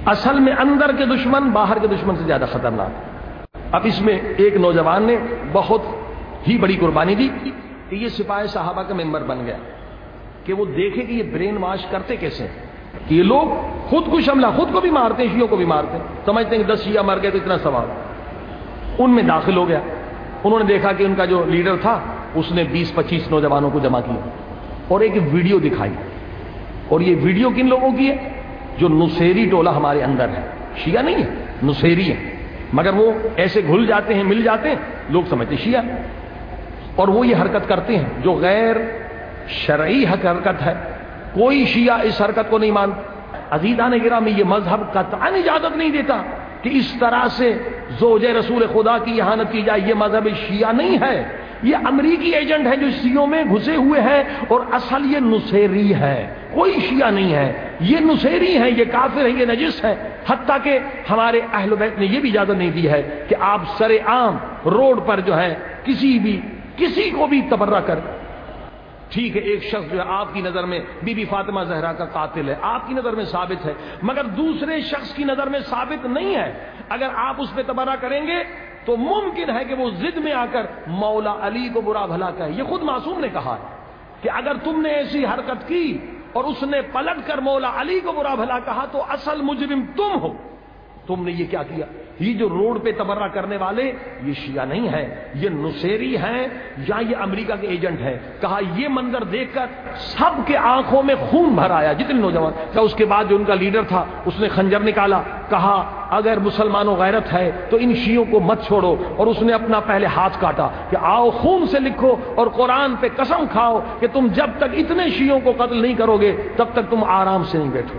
اصل میں اندر کے دشمن باہر کے دشمن سے زیادہ خطرناک. اب اس میں ایک نوجوان نے بہت ہی بڑی قربانی دی کہ یہ سپاہ صحابہ کا ممبر بن گیا کہ وہ دیکھے کہ یہ برین واش کرتے کیسے ہیں کہ یہ لوگ خود کش حملہ خود کو بھی مارتے ہیں, شیعوں کو بھی مارتے ہیں, سمجھتے ہیں کہ 10 شیعہ مر گئے تو اتنا ثواب. ان میں داخل ہو گیا. انہوں نے دیکھا کہ ان کا جو لیڈر تھا اس نے 20-25 نوجوانوں کو جمع کیا اور ایک ویڈیو دکھائی. اور یہ ویڈیو کن لوگوں کی ہے؟ جو نصیری ٹولہ ہمارے اندر ہے, شیعہ نہیں ہے, نصیری ہے, مگر وہ ایسے گھل جاتے ہیں, مل جاتے ہیں, لوگ سمجھتے شیعہ. اور وہ یہ حرکت کرتے ہیں جو غیر شرعی حرکت ہے. کوئی شیعہ اس حرکت کو نہیں مانتا. عزیزان گرامی, یہ مذہب قطعاً اجازت نہیں دیتا کہ اس طرح سے زوجہ رسول خدا کی اہانت کی جائے. یہ مذہب شیعہ نہیں ہے, یہ امریکی ایجنٹ ہے جو شیعوں میں گھسے ہوئے ہیں, اور اصل یہ نصیری ہے, کوئی شیعہ نہیں ہے. یہ نصیری ہیں, یہ کافر ہیں, یہ نجس ہیں. حتیٰ کہ ہمارے اہل بیت نے یہ بھی اجازت نہیں دی ہے کہ آپ سر عام روڈ پر جو ہے کسی کو بھی تبرہ کر. ٹھیک ہے, ایک شخص جو ہے آپ کی نظر میں بی بی فاطمہ زہرا کا قاتل ہے, آپ کی نظر میں ثابت ہے, مگر دوسرے شخص کی نظر میں ثابت نہیں ہے. اگر آپ اس پہ تبرہ کریں گے تو ممکن ہے کہ وہ ضد میں آ کر مولا علی کو برا بھلا کہے. یہ خود معصوم نے کہا ہے کہ اگر تم نے ایسی حرکت کی اور اس نے پلٹ کر مولا علی کو برا بھلا کہا تو اصل مجرم تم ہو. تم نے یہ کیا کیا؟ یہ جو روڈ پہ تبرہ کرنے والے یہ شیعہ نہیں ہے, یہ نصیری ہیں یا یہ امریکہ کے ایجنٹ ہیں. کہا یہ منظر دیکھ کر سب کے آنکھوں میں خون بھر آیا, جتنے نوجوان. اس کے بعد جو ان کا لیڈر تھا اس نے خنجر نکالا, کہا اگر مسلمانوں غیرت ہے تو ان شیعوں کو مت چھوڑو. اور اس نے اپنا پہلے ہاتھ کاٹا کہ آؤ خون سے لکھو اور قرآن پہ قسم کھاؤ کہ تم جب تک اتنے شیعوں کو قتل نہیں کرو گے تب تک تم آرام سے نہیں بیٹھو.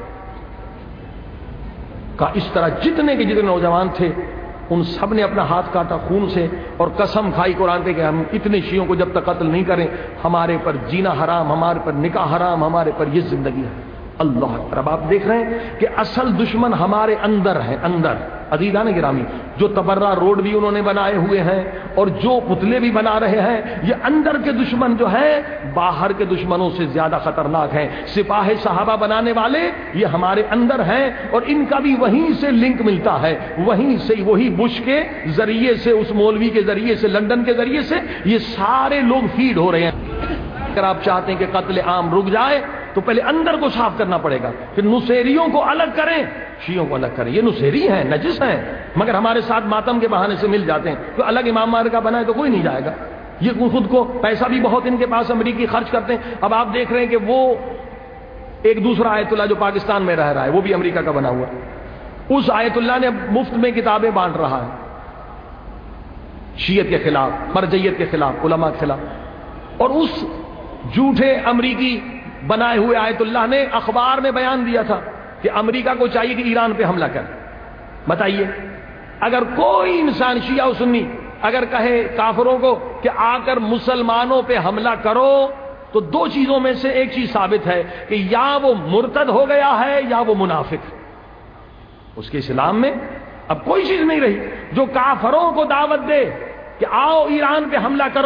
کا اس طرح جتنے کے جتنے نوجوان تھے ان سب نے اپنا ہاتھ کاٹا خون سے اور قسم کھائی قرآن پہ کہ ہم اتنے شیعوں کو جب تک قتل نہیں کریں ہمارے پر جینا حرام, ہمارے پر نکاح حرام, ہمارے پر یہ زندگی ہے. اللہ اکبر. اب آپ دیکھ رہے ہیں کہ اصل دشمن ہمارے اندر ہے, اندر. عزیزان گرامی, جو تبرہ روڈ بھی انہوں نے بنائے ہوئے ہیں اور جو پتلے بھی بنا رہے ہیں, یہ اندر کے دشمن جو ہیں باہر کے دشمنوں سے زیادہ خطرناک ہیں. سپاہ صحابہ بنانے والے یہ ہمارے اندر ہیں اور ان کا بھی وہیں سے لنک ملتا ہے, وہیں سے, وہی بش کے ذریعے سے, اس مولوی کے ذریعے سے, لندن کے ذریعے سے یہ سارے لوگ فیڈ ہو رہے ہیں. اگر آپ چاہتے ہیں کہ قتل عام رک جائے تو پہلے اندر کو صاف کرنا پڑے گا. پھر نصیریوں کو الگ کریں, شیعوں کو الگ کریں. یہ نصیری ہیں, نجس ہیں, مگر ہمارے ساتھ ماتم کے بہانے سے مل جاتے ہیں. تو الگ امام مارکا بنائے تو کوئی نہیں جائے گا. یہ خود کو پیسہ بھی بہت ان کے پاس امریکی خرچ کرتے ہیں. اب آپ دیکھ رہے ہیں کہ وہ ایک دوسرا آیت اللہ جو پاکستان میں رہ رہا ہے وہ بھی امریکہ کا بنا ہوا. اس آیت اللہ نے مفت میں کتابیں بانٹ رہا ہے شیعت کے خلاف, مرجعیت کے خلاف, علماء کے خلاف. اور اس جھوٹے امریکی بنائے ہوئے آیت اللہ نے اخبار میں بیان دیا تھا کہ امریکہ کو چاہیے کہ ایران پہ حملہ کرے. بتائیے, اگر کوئی انسان شیعہ و سنی اگر کہے کافروں کو کہ آ کر مسلمانوں پہ حملہ کرو تو دو چیزوں میں سے ایک چیز ثابت ہے کہ یا وہ مرتد ہو گیا ہے یا وہ منافق. اس کے اسلام میں اب کوئی چیز نہیں رہی. جو کافروں کو دعوت دے کہ آؤ ایران پہ حملہ کرو,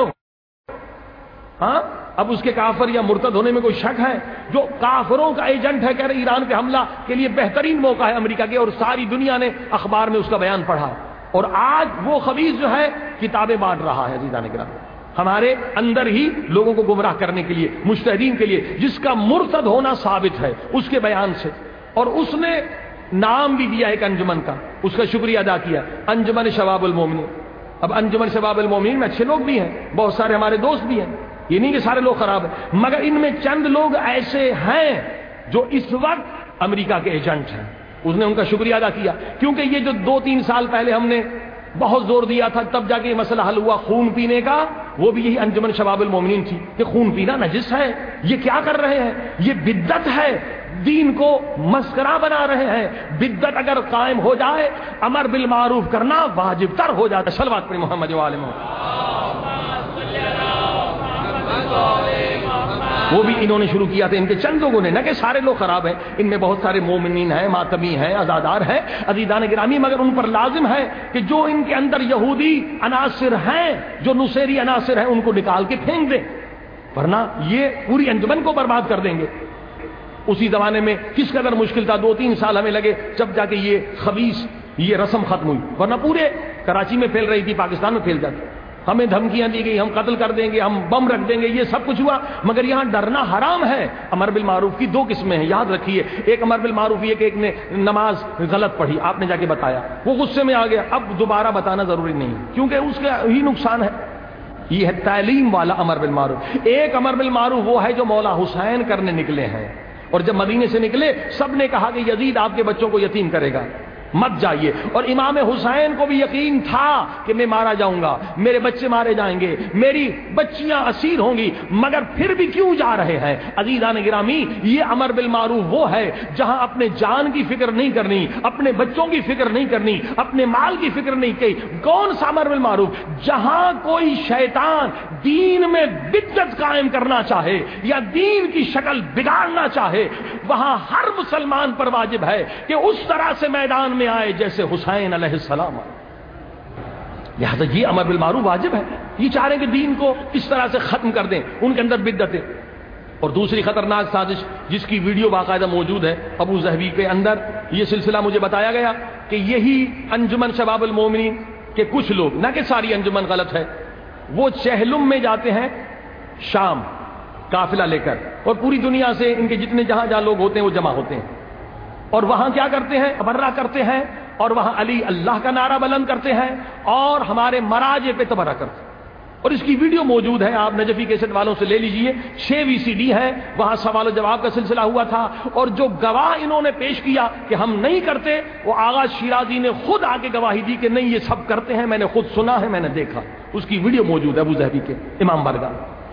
ہاں, اب اس کے کافر یا مرتد ہونے میں کوئی شک ہے؟ جو کافروں کا ایجنٹ ہے کہہ رہے ایران پہ حملہ کے لیے بہترین موقع ہے امریکہ کے, اور ساری دنیا نے اخبار میں اس کا بیان پڑھا. اور آج وہ خبیث جو ہے کتابیں بانٹ رہا ہے عزیزان کرام ہمارے اندر ہی لوگوں کو گمراہ کرنے کے لیے, مجتہدین کے لیے, جس کا مرتد ہونا ثابت ہے اس کے بیان سے. اور اس نے نام بھی دیا ایک انجمن کا, اس کا شکریہ ادا کیا, انجمن شباب المومنین. اب انجمن شباب المومنین میں اچھے لوگ بھی ہیں, بہت سارے ہمارے دوست بھی ہیں, یہ نہیں کہ سارے لوگ خراب ہیں, مگر ان میں چند لوگ ایسے ہیں جو اس وقت امریکہ کے ایجنٹ ہیں. اس نے ان کا شکریہ ادا کیا کیونکہ یہ جو 2-3 سال پہلے ہم نے بہت زور دیا تھا تب جا کے یہ مسئلہ حل ہوا خون پینے کا, وہ بھی یہی انجمن شباب المومنین تھی کہ خون پینا نجس ہے, یہ کیا کر رہے ہیں, یہ بدعت ہے, دین کو مسخرہ بنا رہے ہیں. بدعت اگر قائم ہو جائے امر بالمعروف کرنا واجب تر ہو جاتا ہے. صلوات پر محمد و آل محمد. وہ بھی انہوں نے شروع کیا تھا, ان کے چند لوگوں نے, نہ کہ سارے لوگ خراب ہیں. ان میں بہت سارے مومنین ہیں, ماتمی ہیں, عزادار ہیں, عزیزان گرامی, مگر ان پر لازم ہے کہ جو ان کے اندر یہودی عناصر ہیں, جو نصیری عناصر ہیں, ان کو نکال کے پھینک دیں, ورنہ یہ پوری انجمن کو برباد کر دیں گے. اسی زمانے میں کس قدر مشکل تھا، 2-3 سال ہمیں لگے جب جا کے یہ خبیث یہ رسم ختم ہوئی، ورنہ پورے کراچی میں پھیل رہی تھی، پاکستان میں پھیل جاتی، ہمیں دھمکیاں دی گئی، ہم قتل کر دیں گے، ہم بم رکھ دیں گے، یہ سب کچھ ہوا، مگر یہاں ڈرنا حرام ہے۔ امر بالمعروف کی 2 قسمیں ہیں، یاد رکھیے، ایک امر بالمعروف یہ کہ ایک نے نماز غلط پڑھی، آپ نے جا کے بتایا، وہ غصے میں آ گیا، اب دوبارہ بتانا ضروری نہیں کیونکہ اس کا ہی نقصان ہے، یہ ہے تعلیم والا امر بالمعروف۔ ایک امر بالمعروف وہ ہے جو مولا حسین کرنے نکلے ہیں، اور جب مدینے سے نکلے سب نے کہا کہ یزید آپ کے بچوں کو یتیم کرے گا، مت جائیے، اور امام حسین کو بھی یقین تھا کہ میں مارا جاؤں گا، میرے بچے مارے جائیں گے، میری بچیاں اسیر ہوں گی، مگر پھر بھی کیوں جا رہے ہیں؟ عزیزان گرامی، یہ امر بالمعروف وہ ہے جہاں اپنے جان کی فکر نہیں کرنی، اپنے بچوں کی فکر نہیں کرنی، اپنے مال کی فکر نہیں کی۔ کون سا امر بالمعروف؟ جہاں کوئی شیطان دین میں بدعت قائم کرنا چاہے یا دین کی شکل بگاڑنا چاہے، وہاں ہر مسلمان پر واجب ہے کہ اس طرح سے میدان میں آئے جیسے حسین علیہ السلام آئے۔ لہذا یہ امر بالمعروف واجب ہے، یہ چاہ رہے ہیں کہ دین کو اس طرح سے ختم کر دیں، ان کے اندر بدعت ہے۔ اور دوسری خطرناک سازش جس کی ویڈیو باقاعدہ موجود ہے ابو ظہبی کے اندر، یہ سلسلہ مجھے بتایا گیا کہ یہی انجمن شباب المومنین کے کچھ لوگ، نہ کہ ساری انجمن غلط ہے، وہ چہلم میں جاتے ہیں شام قافلہ لے کر، اور پوری دنیا سے ان کے جتنے جہاں لوگ ہوتے ہیں وہ جمع ہوتے ہیں، اور وہاں کیا کرتے ہیں؟ تبرہ کرتے ہیں، اور وہاں علی اللہ کا نعرہ بلند کرتے ہیں، اور ہمارے مراجع پہ تبرہ کرتے ہیں۔ اور اس کی ویڈیو موجود ہے، آپ نجفی کیسٹ والوں سے لے لیجئے، 6 VCD ہے، وہاں سوال و جواب کا سلسلہ ہوا تھا، اور جو گواہ انہوں نے پیش کیا کہ ہم نہیں کرتے، وہ آغا شیرازی نے خود آگے گواہی دی کہ نہیں یہ سب کرتے ہیں، میں نے خود سنا ہے، میں نے دیکھا۔ اس کی ویڈیو موجود ہے ابو ظہبی کے امام بارگاہ۔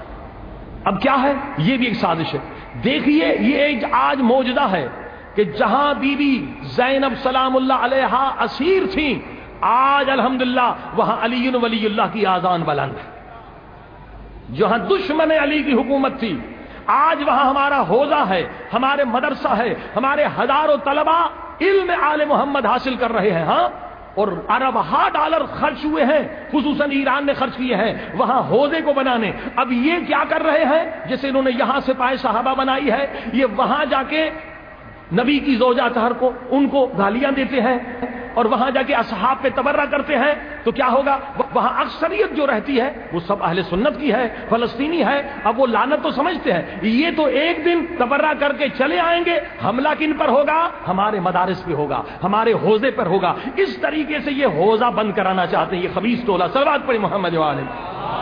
اب کیا ہے؟ یہ بھی ایک سازش ہے۔ دیکھیے، یہ ایک آج موجودہ ہے کہ جہاں بی بی زینب سلام اللہ علیہا اسیر تھیں، آج الحمدللہ وہاں علی ولی اللہ کی آذان بلند ہے۔ جہاں دشمن علی کی حکومت تھی، آج وہاں ہمارا حوزہ ہے، ہمارے مدرسہ ہے، ہمارے ہزاروں طلبہ علم آل محمد حاصل کر رہے ہیں، ہاں، اور اربہ ڈالر خرچ ہوئے ہیں، خصوصاً ایران نے خرچ کیے ہیں وہاں حوزے کو بنانے۔ اب یہ کیا کر رہے ہیں؟ جیسے انہوں نے یہاں سپاہ صحابہ بنائی ہے، یہ وہاں جا کے نبی کی زوجہ اطہر کو ان کو گالیاں دیتے ہیں، اور وہاں جا کے اصحاب پہ تبرہ کرتے ہیں، تو کیا ہوگا؟ وہاں اکثریت جو رہتی ہے وہ سب اہل سنت کی ہے، فلسطینی ہے۔ اب وہ لعنت تو سمجھتے ہیں، یہ تو ایک دن تبرہ کر کے چلے آئیں گے، حملہ کن پر ہوگا؟ ہمارے مدارس پہ ہوگا، ہمارے حوزے پر ہوگا۔ اس طریقے سے یہ حوزہ بند کرانا چاہتے ہیں، یہ خبیث ٹولہ۔ صلوات پڑھی محمد و آلہ۔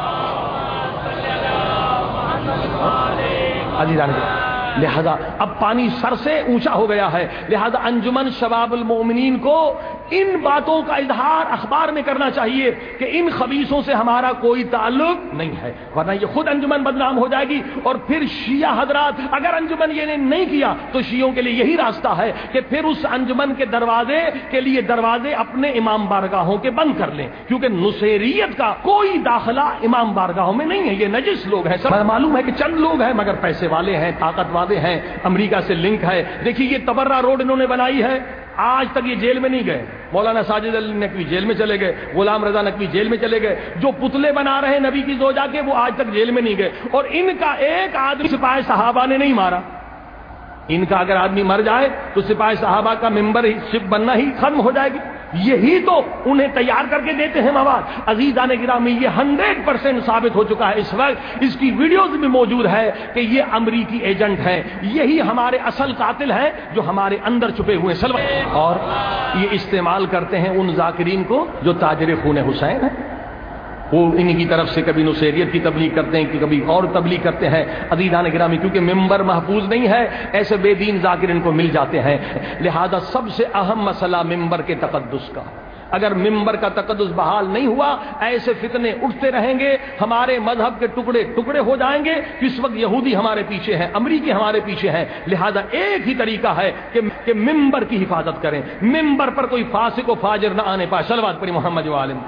لہذا اب پانی سر سے اونچا ہو گیا ہے، لہذا انجمن شباب المومنین کو ان باتوں کا اظہار اخبار میں کرنا چاہیے کہ ان خبیثوں سے ہمارا کوئی تعلق نہیں ہے، ورنہ یہ خود انجمن بدنام ہو جائے گی۔ اور پھر شیعہ حضرات، اگر انجمن یہ نے نہیں کیا تو شیعوں کے لیے یہی راستہ ہے کہ پھر اس انجمن کے دروازے کے لیے دروازے اپنے امام بارگاہوں کے بند کر لیں، کیونکہ نصیریت کا کوئی داخلہ امام بارگاہوں میں نہیں ہے، یہ نجس لوگ ہیں۔ سب معلوم ہے کہ چند لوگ ہیں مگر پیسے والے ہیں، طاقت والے ہیں، امریکہ سے لنک ہے۔ دیکھیے یہ تبرہ روڈ انہوں نے بنائی ہے، آج تک یہ جیل میں نہیں گئے۔ مولانا ساجد علی نقوی جیل میں چلے گئے، غلام رضا نقوی جیل میں چلے گئے، جو پتلے بنا رہے ہیں نبی کی زوجہ کے وہ آج تک جیل میں نہیں گئے، اور ان کا ایک آدمی سپاہ صحابہ نے نہیں مارا۔ ان کا اگر آدمی مر جائے تو سپاہ صحابہ کا ممبر شپ بننا ہی ختم ہو جائے گی، یہی تو انہیں تیار کر کے دیتے ہیں مواد۔ عزیزان گرامی، یہ 100% ثابت ہو چکا ہے اس وقت، اس کی ویڈیوز بھی موجود ہے کہ یہ امریکی ایجنٹ ہیں، یہی ہمارے اصل قاتل ہیں جو ہمارے اندر چھپے ہوئے اور یہ استعمال کرتے ہیں ان ذاکرین کو جو تاجر خون حسین ہیں۔ وہ انہی کی طرف سے کبھی نصیریت کی تبلیغ کرتے ہیں کہ کبھی اور تبلیغ کرتے ہیں۔ عزیزان گرامی، کیونکہ ممبر محفوظ نہیں ہے، ایسے بے دین ذاکرین کو مل جاتے ہیں، لہذا سب سے اہم مسئلہ ممبر کے تقدس کا۔ اگر ممبر کا تقدس بحال نہیں ہوا، ایسے فتنے اٹھتے رہیں گے، ہمارے مذہب کے ٹکڑے ٹکڑے ہو جائیں گے۔ اس وقت یہودی ہمارے پیچھے ہیں، امریکی ہمارے پیچھے ہیں، لہذا ایک ہی طریقہ ہے کہ ممبر کی حفاظت کریں، ممبر پر کوئی فاسق و فاجر نہ آنے پائے۔ صلوات پڑھی محمد و عالم۔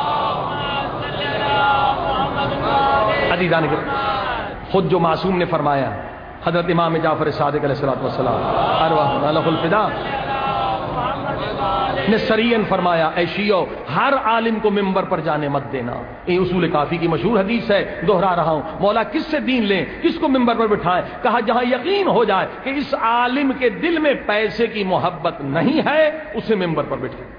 عزیزان کے خود جو معصوم نے فرمایا، حضرت امام جعفر صادق علیہ الصلوۃ والسلام ارواح لہ الفداء، نے سریعن فرمایا اے شیعو ہر عالم کو ممبر پر جانے مت دینا. یہ اصول کافی کی مشہور حدیث ہے, دوہرا رہا ہوں. مولا کس سے دین لیں, کس کو ممبر پر بٹھائیں؟ کہا جہاں یقین ہو جائے کہ اس عالم کے دل میں پیسے کی محبت نہیں ہے اسے ممبر پر بٹھائیں.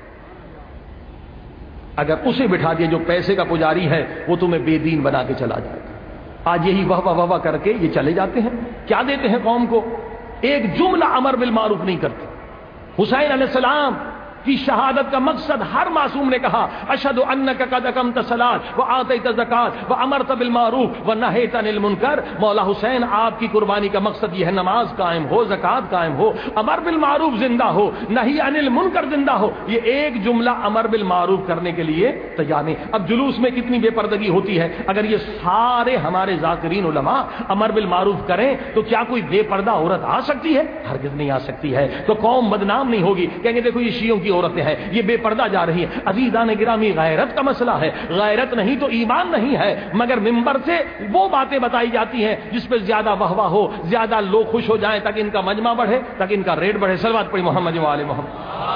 اگر اسے بٹھا دیا جو پیسے کا پجاری ہے وہ تمہیں بے دین بنا کے چلا جائے گا. آج یہی واہ واہ واہ کر کے یہ چلے جاتے ہیں. کیا دیتے ہیں قوم کو؟ ایک جملہ امر بالمعروف نہیں کرتے. حسین علیہ السلام کی شہادت کا مقصد ہر معصوم نے کہا اشہد انک قد اقمت الصلاۃ وآتیت الزکاۃ وامرت بالمعروف ونہیت عن المنکر. مولا حسین آپ کی قربانی کا مقصد یہ ہے نماز قائم ہو, زکوٰۃ قائم ہو, امر بالمعروف زندہ ہو, نہی عن المنکر زندہ ہو. یہ ایک جملہ امر بالمعروف کرنے کے لیے تیار نہیں. اب جلوس میں کتنی بے پردگی ہوتی ہے. اگر یہ سارے ہمارے ذاکرین علماء امر بالمعروف کریں تو کیا کوئی بے پردہ عورت آ سکتی ہے؟ ہرگز نہیں آ سکتی ہے. تو قوم بدنام نہیں ہوگی, کہیں گے دیکھو یہ شیعوں کی عورتیں ہیں, یہ بے پردہ جا رہی ہیں. عزیزان گرامی غیرت کا مسئلہ ہے. غیرت نہیں تو ایمان نہیں ہے. مگر ممبر سے وہ باتیں بتائی جاتی ہیں جس پہ زیادہ واہ واہ ہو, زیادہ لوگ خوش ہو جائیں تاکہ ان کا مجمع بڑھے, تاکہ ان کا ریٹ بڑھے. صلوات پڑھی محمد و آل محمد.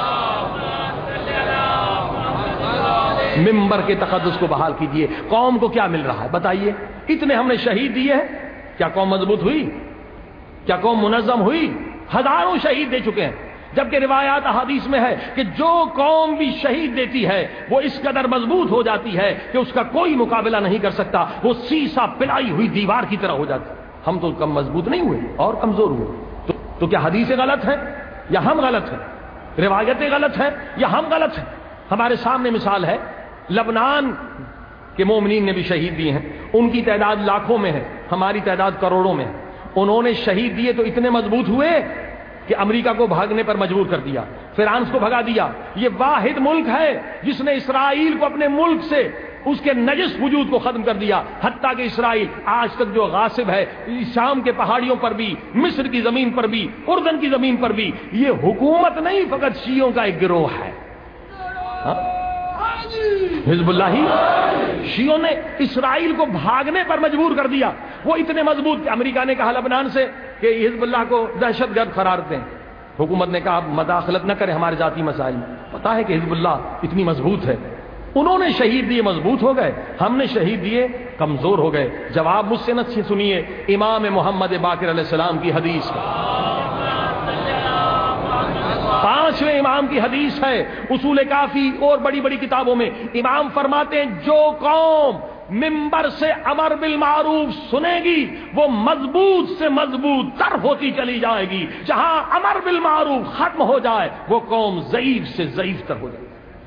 ممبر کے تقدس کو بحال کیجئے. قوم کو کیا مل رہا ہے بتائیے؟ اتنے ہم نے شہید دیے ہیں, کیا قوم مضبوط ہوئی؟ کیا قوم منظم ہوئی؟ ہزاروں شہید دے چکے ہیں. جبکہ روایات احادیث میں ہے کہ جو قوم بھی شہید دیتی ہے وہ اس قدر مضبوط ہو جاتی ہے کہ اس کا کوئی مقابلہ نہیں کر سکتا. وہ سیسا پلائی ہوئی دیوار کی طرح ہو جاتی. ہم تو کم مضبوط نہیں ہوئے اور کمزور ہوئے. تو کیا حدیثیں غلط ہیں یا ہم غلط ہیں؟ روایتیں غلط ہیں یا ہم غلط ہیں؟ ہمارے سامنے مثال ہے, لبنان کے مومنین نے بھی شہید دیے ہیں. ان کی تعداد لاکھوں میں ہے, ہماری تعداد کروڑوں میں ہے. انہوں نے شہید دیے تو اتنے مضبوط ہوئے کہ امریکہ کو بھاگنے پر مجبور کر دیا, فرانس کو بھگا دیا. یہ واحد ملک ہے جس نے اسرائیل کو اپنے ملک سے اس کے نجس وجود کو ختم کر دیا. حتیٰ کہ اسرائیل آج تک جو غاصب ہے, شام کے پہاڑیوں پر بھی, مصر کی زمین پر بھی, اردن کی زمین پر بھی, یہ حکومت نہیں فقط شیعوں کا ایک گروہ ہے. حزب اللہ ہی شیعوں نے اسرائیل کو بھاگنے پر مجبور کر دیا. وہ اتنے مضبوط کہ امریکہ نے کہا لبنان سے کہ حزب اللہ کو دہشت گرد قرار دیں. حکومت نے کہا مداخلت نہ کریں ہمارے ذاتی مسائل. پتا ہے کہ حزب اللہ اتنی مضبوط ہے. انہوں نے شہید دیے مضبوط ہو گئے, ہم نے شہید دیے کمزور ہو گئے. جواب مجھ سے نہ سنیے امام محمد باقر علیہ السلام کی حدیث کا. 5ویں امام کی حدیث ہے, اصول کافی اور بڑی بڑی کتابوں میں. امام فرماتے ہیں جو قوم ممبر سے امر بالمعروف سنے گی وہ مضبوط سے مضبوط تر ہوتی چلی جائے گی. جہاں امر بالمعروف ختم ہو جائے وہ قوم ضعیف سے ضعیف تر ہو جائے.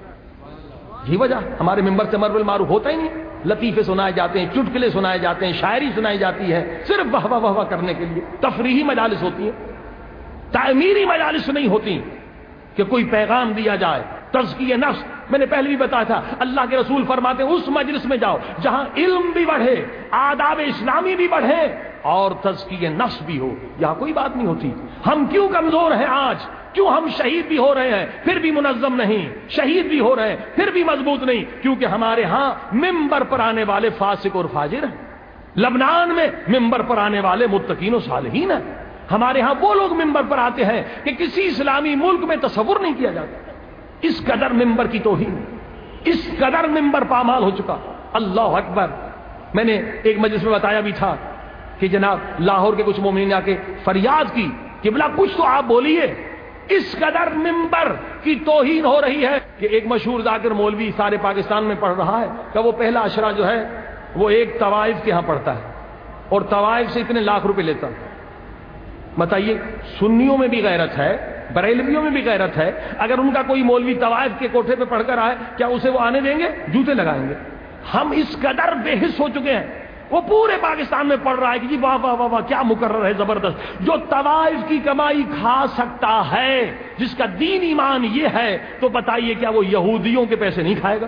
یہ وجہ ہمارے ممبر سے امر بالمعروف ہوتا ہی نہیں. لطیفے سنائے جاتے ہیں, چٹکلے سنائے جاتے ہیں, شاعری سنائی جاتی ہے صرف واہ واہ واہ کرنے کے لیے. تفریحی مجالس ہوتی ہیں, تعمیری مجالس نہیں ہوتی کہ کوئی پیغام دیا جائے. تزکیہ نفس میں نے پہلے بھی بتایا تھا, اللہ کے رسول فرماتے ہیں اس مجلس میں جاؤ جہاں علم بھی بڑھے, آداب اسلامی بھی بڑھے اور تزکیہ نفس بھی ہو. یہاں کوئی بات نہیں ہوتی. ہم کیوں کمزور ہیں آج؟ کیوں ہم شہید بھی ہو رہے ہیں پھر بھی منظم نہیں, شہید بھی ہو رہے ہیں پھر بھی مضبوط نہیں؟ کیونکہ ہمارے ہاں ممبر پر آنے والے فاسق اور فاجر ہیں. لبنان میں ممبر پر آنے والے متقین و صالحین ہیں. ہمارے ہاں وہ لوگ ممبر پر آتے ہیں کہ کسی اسلامی ملک میں تصور نہیں کیا جاتا. اس قدر ممبر کی توہین, اس قدر ممبر پامال ہو چکا. اللہ اکبر. میں نے ایک مجلس میں بتایا بھی تھا کہ جناب لاہور کے کچھ مومنین نے آ کے فریاد کی کہ بلا کچھ تو آپ بولیے. اس قدر ممبر کی توہین ہو رہی ہے کہ ایک مشہور ذاکر مولوی سارے پاکستان میں پڑھ رہا ہے کہ وہ پہلا عشرہ جو ہے وہ ایک طوائف کے ہاں پڑھتا ہے اور طوائف سے اتنے لاکھ روپے لیتا. بتائیے, سنیوں میں بھی غیرت ہے, بریلویوں میں بھی غیرت ہے. اگر ان کا کوئی مولوی طوائف کے کوٹھے پہ پڑھ کر آئے کیا اسے وہ آنے دیں گے؟ جوتے لگائیں گے. ہم اس قدر بے حس ہو چکے ہیں. وہ پورے پاکستان میں پڑھ رہا ہے کہ جی واہ واہ واہ واہ کیا مقرر ہے زبردست. جو طوائف کی کمائی کھا سکتا ہے, جس کا دین ایمان یہ ہے, تو بتائیے کیا وہ یہودیوں کے پیسے نہیں کھائے گا؟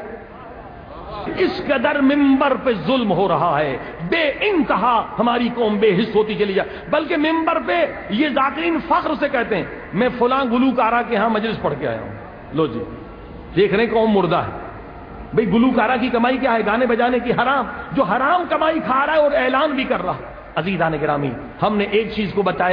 اس قدر ممبر پہ ظلم ہو رہا ہے, بے انتہا ہماری قوم بے حس ہوتی چلی جائے. بلکہ ممبر پہ یہ ذاکرین فخر سے کہتے ہیں میں فلاں گلوکارہ کے ہاں مجلس پڑھ کے آیا ہوں. لو جی دیکھ رہے قوم مردہ ہے. بھئی گلوکارہ کی کمائی کیا ہے؟ گانے بجانے کی حرام, جو حرام کمائی کھا رہا ہے اور اعلان بھی کر رہا. عزیزان گرامی, ہم نے ایک چیز کو بتایا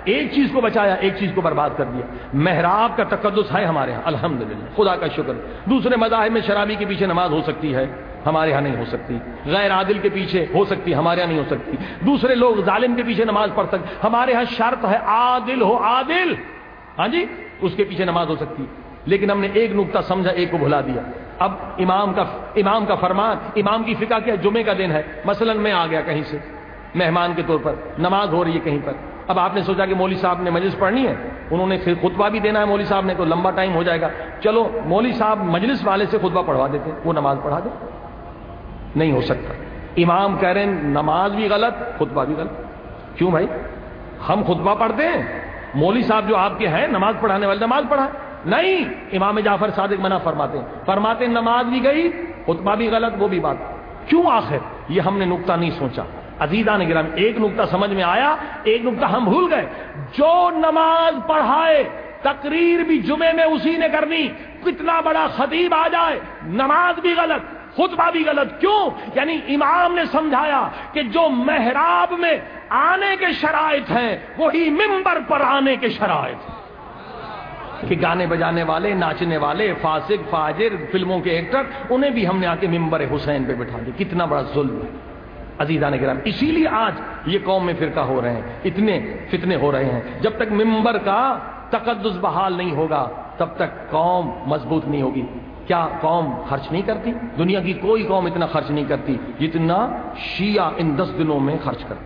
ایک چیز کو بچایا، ایک چیز کو برباد کر دیا. محراب کا تقدس ہے ہمارے ہاں الحمدللہ، خدا کا شکر. دوسرے مذاہب میں شرابی کے پیچھے نماز ہو سکتی ہے، ہمارے ہاں نہیں ہو سکتی. غیر عادل کے پیچھے ہو سکتی، ہمارے ہاں نہیں ہو سکتی. دوسرے لوگ ظالم کے پیچھے نماز پڑھ سکتے، ہمارے ہاں شرط ہے عادل ہو، عادل، ہاں جی، اس کے پیچھے نماز ہو سکتی. لیکن ہم نے ایک نقطہ سمجھا، ایک کو بھلا دیا. اب امام کا فرمان، امام کی فقہ کیا، جمعے کا دن ہے، مثلا میں آ گیا کہیں سے مہمان کے طور پر، نماز ہو رہی ہے کہیں پر. اب آپ نے سوچا کہ مولوی صاحب نے مجلس پڑھنی ہے، انہوں نے پھر خطبہ بھی دینا ہے مولوی صاحب نے، تو لمبا ٹائم ہو جائے گا، چلو مولوی صاحب مجلس والے سے خطبہ پڑھوا دیتے ہیں، وہ نماز پڑھا دے. نہیں ہو سکتا. امام کہہ رہے ہیں نماز بھی غلط، خطبہ بھی غلط. کیوں بھائی؟ ہم خطبہ پڑھتے ہیں، مولوی صاحب جو آپ کے ہیں نماز پڑھانے والے نماز پڑھا نہیں. امام جعفر صادق منع فرماتے ہیں نماز بھی گئی، خطبہ بھی غلط، وہ بھی بات. کیوں آخر؟ یہ ہم نے نقطہ نہیں سوچا. عزیزان گرامی، ایک نقطہ سمجھ میں آیا، ایک نقطہ ہم بھول گئے. جو نماز پڑھائے تقریر بھی جمعے میں اسی نے کرنی، کتنا بڑا خطیب آ جائے نماز بھی غلط، خطبہ بھی غلط. کیوں؟ یعنی امام نے سمجھایا کہ جو محراب میں آنے کے شرائط ہیں وہی منبر پر آنے کے شرائط ہیں. کہ گانے بجانے والے، ناچنے والے، فاسق فاجر، فلموں کے ایکٹر، انہیں بھی ہم نے آ کے ممبر حسین پہ بٹھا دیا. کتنا بڑا ظلم ہے عزیزان کرام. اسی لیے آج یہ قوم میں فرقہ ہو رہے ہیں، اتنے فتنے ہو رہے ہیں. جب تک ممبر کا تقدس بحال نہیں ہوگا تب تک قوم مضبوط نہیں ہوگی. کیا قوم خرچ نہیں کرتی؟ دنیا کی کوئی قوم اتنا خرچ نہیں کرتی جتنا شیعہ ان 10 دنوں میں خرچ کرتے.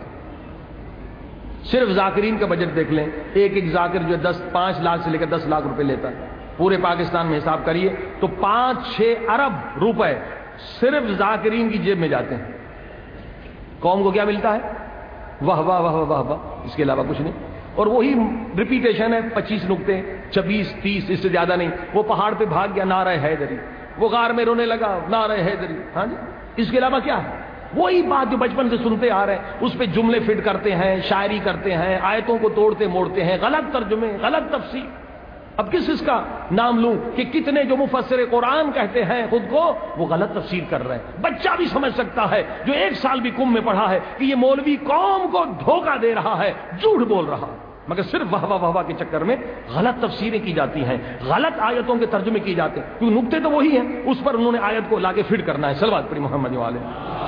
صرف ذاکرین کا بجٹ دیکھ لیں، ایک ذاکر جو 5 لاکھ سے لے کر 10 لاکھ روپے لیتا ہے، پورے پاکستان میں حساب کریے تو 5-6 ارب روپے صرف ذاکرین کی جیب میں جاتے ہیں. قوم کو کیا ملتا ہے؟ واہ واہ واہ واہ واہ، اس کے علاوہ کچھ نہیں. اور وہی ریپیٹیشن ہے، 25 نقطے، 26-30، اس سے زیادہ نہیں. وہ پہاڑ پہ بھاگ گیا، نعرہ حیدری، وہ غار میں رونے لگا، نعرہ حیدری. ہاں جی، اس کے علاوہ کیا ہے؟ وہی بات جو بچپن سے سنتے آ رہے ہیں، اس پہ جملے فٹ کرتے ہیں، شاعری کرتے ہیں، آیتوں کو توڑتے موڑتے ہیں، غلط ترجمے، غلط تفسیر. اب کس کا نام لوں کہ کتنے جو مفسر قرآن کہتے ہیں خود کو، وہ غلط تفسیر کر رہے ہیں. بچہ بھی سمجھ سکتا ہے جو 1 سال بھی قم میں پڑھا ہے کہ یہ مولوی قوم کو دھوکہ دے رہا ہے، جھوٹ بول رہا ہے. مگر صرف واہ واہ واہ کے چکر میں غلط تفسیریں کی جاتی ہیں، غلط آیتوں کے ترجمے کیے جاتے ہیں. کیونکہ نقطے تو وہی ہیں، اس پر انہوں نے آیت کو لا کے فٹ کرنا ہے. صلوات پڑھی محمد والے.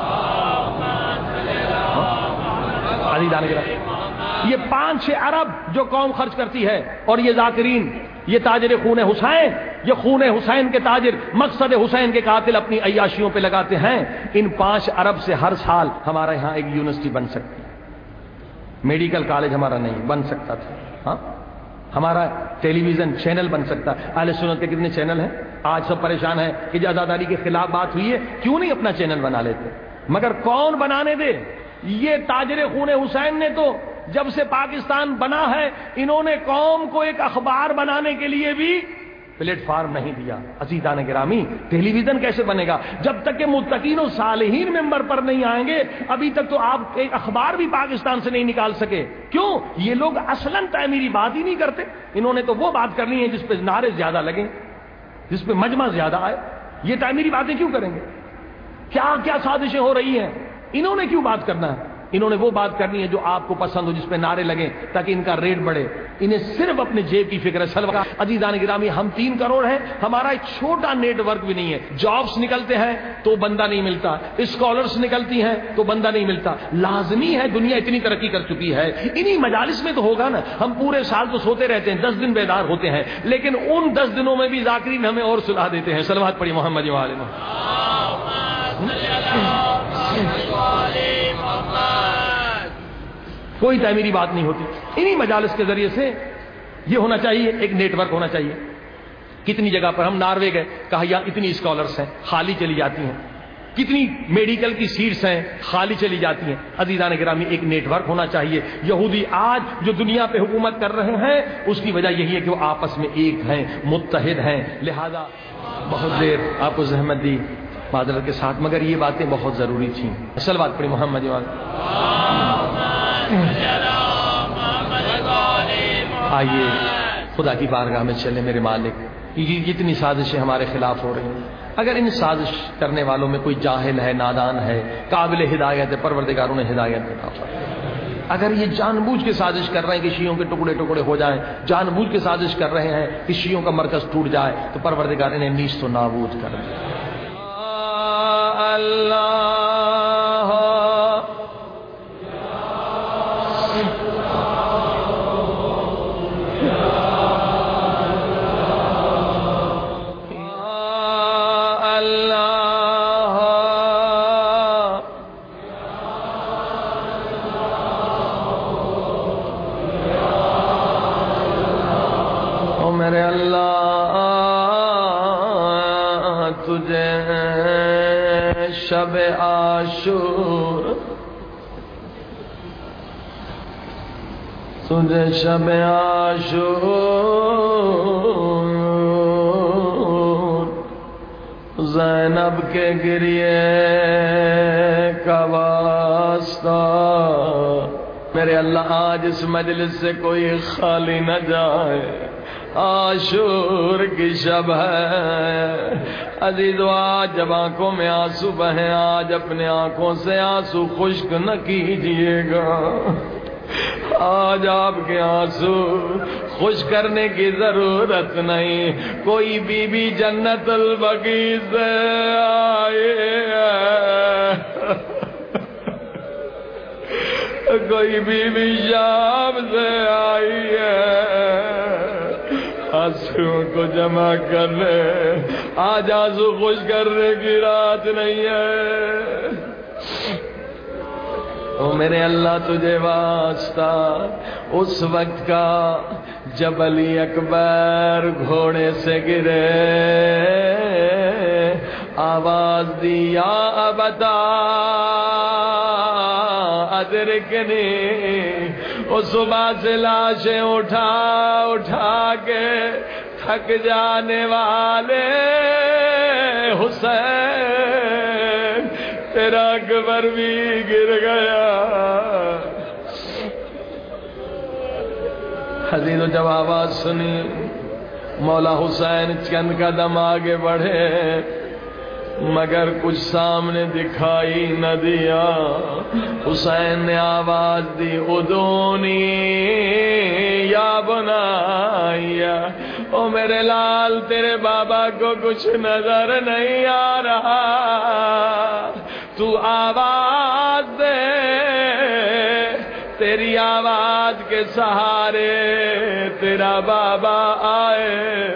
یہ 5-6 ارب جو قوم خرچ کرتی ہے، اور یہ ذاکرین، یہ تاجر خون حسین، یہ خون حسین کے تاجر، مقصد حسین کے قاتل اپنی عیاشیوں پہ لگاتے ہیں. ان 5 ارب سے ہر سال ہمارے یہاں ایک یونیورسٹی بن سکتی ہے. میڈیکل کالج ہمارا نہیں بن سکتا تھا. ہاں، ہمارا ٹیلی ویژن چینل بن سکتا. اہل سنت کے کتنے چینل ہیں؟ آج سب پریشان ہیں کہ عزاداری کے خلاف بات ہوئی ہے، کیوں نہیں اپنا چینل بنا لیتے؟ مگر کون بنانے دے؟ یہ تاجر خون حسین نے تو جب سے پاکستان بنا ہے، انہوں نے قوم کو ایک اخبار بنانے کے لیے بھی پلیٹ فارم نہیں دیا. عزیزان گرامی، ٹیلی ویژن کیسے بنے گا جب تک کہ متقین و صالحین ممبر پر نہیں آئیں گے؟ ابھی تک تو آپ ایک اخبار بھی پاکستان سے نہیں نکال سکے. کیوں؟ یہ لوگ اصلاً تعمیری بات ہی نہیں کرتے. انہوں نے تو وہ بات کرنی ہے جس پہ نعرے زیادہ لگیں، جس پہ مجمع زیادہ آئے. یہ تعمیری باتیں کیوں کریں گے؟ کیا کیا سازشیں ہو رہی ہیں؟ انہوں نے کیوں بات کرنا ہے؟ انہوں نے وہ بات کرنی ہے جو آپ کو پسند ہو، جس پہ نعرے لگیں تاکہ ان کا ریٹ بڑھے. انہیں صرف اپنے جیب کی فکر ہے. سلوا عزیزان گرامی، ہم 3 کروڑ ہیں، ہمارا ایک چھوٹا نیٹ ورک بھی نہیں ہے. جابس نکلتے ہیں تو بندہ نہیں ملتا، اسکالرس نکلتی ہیں تو بندہ نہیں ملتا. لازمی ہے، دنیا اتنی ترقی کر چکی ہے، انہی مجالس میں تو ہوگا نا. ہم پورے سال تو سوتے رہتے ہیں، 10 دن بیدار ہوتے ہیں، لیکن ان 10 دنوں میں بھی ذاکرین ہمیں اور سلا دیتے ہیں. صلوات پڑھی محمد والے. کوئی تعمیری بات نہیں ہوتی. انہی مجالس کے ذریعے سے یہ ہونا چاہیے، ایک نیٹ ورک ہونا چاہیے. کتنی جگہ پر ہم ناروے گئے، کہا یہاں اتنی اسکالرس ہیں، خالی چلی جاتی ہیں. کتنی میڈیکل کی سیٹس ہیں، خالی چلی جاتی ہیں. عزیزان گرامی، ایک نیٹ ورک ہونا چاہیے. یہودی آج جو دنیا پہ حکومت کر رہے ہیں، اس کی وجہ یہی ہے کہ وہ آپس میں ایک ہیں، متحد ہیں. لہذا بہت دیر آپ کو زحمت دی معذرت کے ساتھ، مگر یہ باتیں بہت ضروری تھیں. صلوات پڑھی محمد والے. آئیے خدا کی بارگاہ میں چلے. میرے مالک، یہ جتنی سازشیں ہمارے خلاف ہو رہی ہیں، اگر ان سازش کرنے والوں میں کوئی جاہل ہے، نادان ہے، قابل ہدایت ہے، پروردگار انہیں ہدایت عطا فرمائے. اگر یہ جان بوجھ کے سازش کر رہے ہیں کہ شیعوں کے ٹکڑے ٹکڑے ہو جائیں، جان بوجھ کے سازش کر رہے ہیں کہ شیعوں کا مرکز ٹوٹ جائے، تو پروردگار انہیں نیست و نابود کر دے۔ اللہ میرے اللہ تجھے شب عاشور، تجھے شب عاشور زینب کے گریے کا واسطہ، میرے اللہ آج اس مجلس سے کوئی خالی نہ جائے، عاشور کی شب ہے عزیزو، آج جب آنکھوں میں آنسو بہیں، آج اپنے آنکھوں سے آنسو خشک نہ کیجیے گا، آج آپ کے آنسو خوش کرنے کی ضرورت نہیں، کوئی بی بی جنت البقیع سے آئے کوئی بی بی شام سے آئی ہے، آنسوں کو جمع کر لے، آج آنسو خوش کرنے کی رات نہیں ہے۔ او میرے اللہ تجھے واسطہ اس وقت کا جب علی اکبر گھوڑے سے گرے، آواز دی یا ابتا ادرکنی، وہ صبح سے لاشیں اٹھا اٹھا کے تھک جانے والے حسین، تیرا اکبر بھی گر گیا۔ حضرت جب آواز سنی، مولا حسین چند قدم آگے بڑھے، مگر کچھ سامنے دکھائی نہ دیا۔ حسین نے آواز دی ادونی یا بنایا، او میرے لال تیرے بابا کو کچھ نظر نہیں آ رہا، تو آواز دے، تیری آواز کے سہارے تیرا بابا آئے۔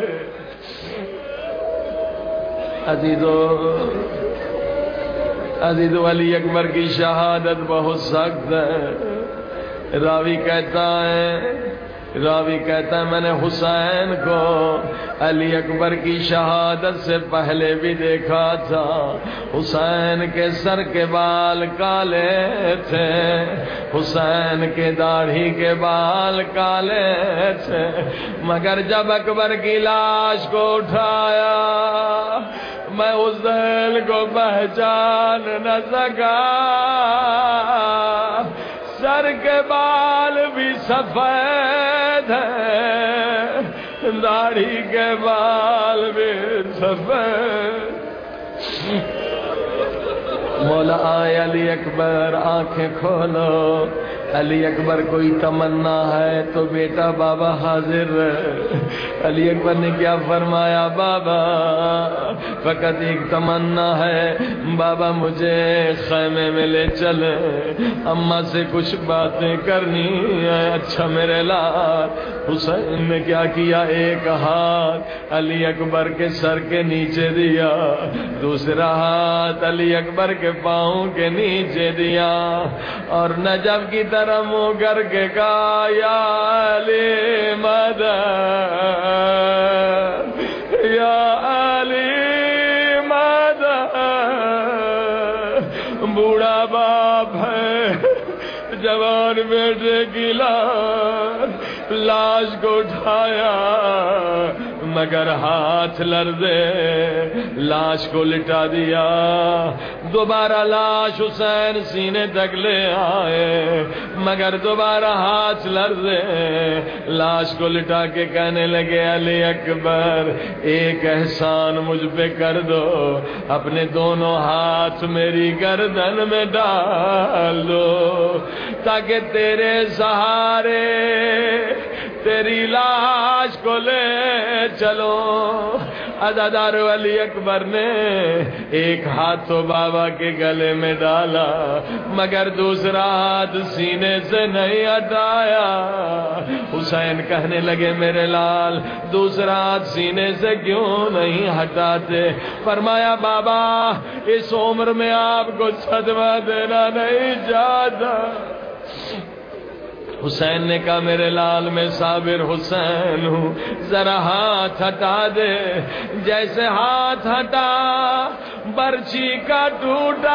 عزیزو علی اکبر کی شہادت بہت سخت ہے۔ راوی کہتا ہے میں نے حسین کو علی اکبر کی شہادت سے پہلے بھی دیکھا تھا، حسین کے سر کے بال کالے تھے، حسین کے داڑھی کے بال کالے تھے، مگر جب اکبر کی لاش کو اٹھایا میں حسین کو پہچان نہ سکا، سر کے بال بھی سفید ہیں، داڑھی کے بال بھی سفید۔ مولا آئے علی اکبر آنکھیں کھولو، علی اکبر کوئی تمنا ہے تو بیٹا بابا حاضر ہے۔ علی اکبر نے کیا فرمایا؟ بابا فقط ایک تمنا ہے، بابا مجھے خیمے میں لے چلے، اماں سے کچھ باتیں کرنی ہے۔ اچھا میرے لال۔ حسین نے کیا کیا؟ ایک ہاتھ علی اکبر کے سر کے نیچے دیا، دوسرا ہاتھ علی اکبر کے پاؤں کے نیچے دیا، اور نجف کی طرح منہ کر کے کہا یا علی مدد، یا علی مدد۔ بوڑھا باپ ہے، جوان بیٹے کی لاش کو اٹھایا، مگر ہاتھ لرزے لاش کو لٹا دیا. دوبارہ لاش حسین سینے تک لے آئے مگر دوبارہ ہاتھ لرزے لاش کو لٹا کے کہنے لگے علی اکبر ایک احسان مجھ پہ کر دو, اپنے دونوں ہاتھ میری گردن میں ڈال دو تاکہ تیرے سہارے تیری لاش کو لے چلو. عزادار علی اکبر نے ایک ہاتھ تو بابا کے گلے میں ڈالا مگر دوسرا ہاتھ سینے سے نہیں ہٹایا. حسین کہنے لگے میرے لال دوسرا ہاتھ سینے سے کیوں نہیں ہٹاتے؟ فرمایا بابا اس عمر میں آپ کو صدمہ دینا نہیں چاہتا. حسین نے کہا میرے لال میں صابر حسین ہوں, ذرا ہاتھ ہٹا دے. جیسے ہاتھ ہٹا برچی کا ٹوٹا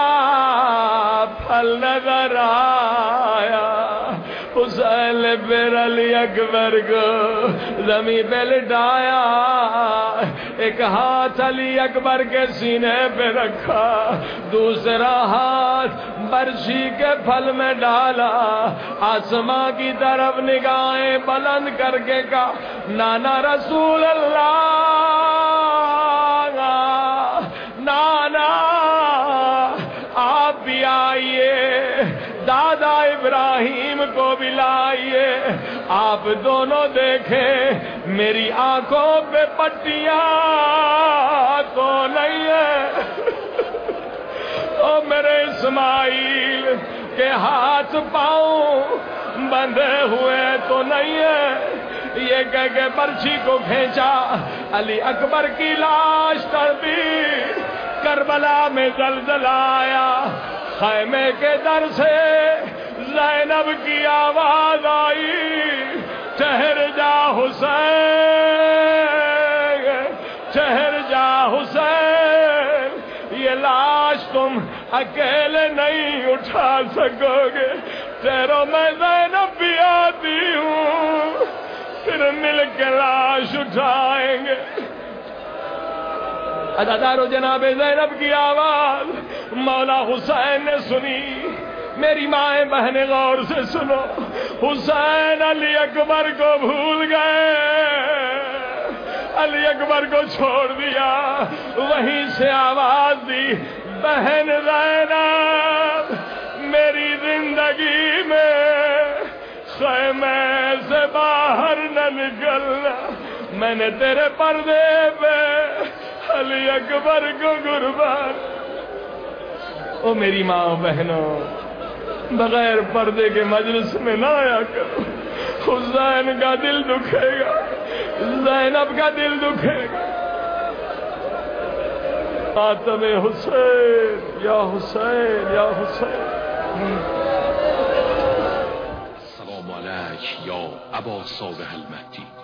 پھل نظر آیا. حسین نے پھر علی اکبر کو زمین پہ لٹایا, ایک ہاتھ علی اکبر کے سینے پہ رکھا, دوسرا ہاتھ برچی کے پھل میں ڈالا, آسماں کی طرف نگاہیں بلند کر کے کہا نانا رسول اللہ, نانا آپ بھی آئیے, دادا ابراہیم کو بھی لائیے, آپ دونوں دیکھیں میری آنکھوں پہ پٹیاں تو نہیں ہے, او میرے اسماعیل کے ہاتھ پاؤں بندھے ہوئے تو نہیں ہے. یہ کہہ کے برچھی کو کھینچا, علی اکبر کی لاش تڑپی. کربلا میں زلزلہ آیا, خیمے کے در سے زینب کی آواز آئی ٹھہر جا حسین, ٹھہر جا حسین, یہ لاش تم اکیلے نہیں اٹھا سکو گے, ٹھہرو میں زینب بھی آتی ہوں, پھر مل کے لاش اٹھائیں گے. عزادارو جناب زینب کی آواز مولا حسین نے سنی. میری مائیں بہنیں غور سے سنو, حسین علی اکبر کو بھول گئے, علی اکبر کو چھوڑ دیا. وہیں سے آواز دی بہن زینب میری زندگی میں خیمے سے باہر نہ نکلنا, میں نے تیرے پردے پہ علی اکبر کو قربان. او میری ماں بہنوں بغیر پردے کے مجلس میں نہ آیا کرو, حسین کا دل دکھے گا, زینب کا دل دکھے گا. خاتم حسین یا حسین یا حسین. سلام علیک یا ابا صالح المهدی.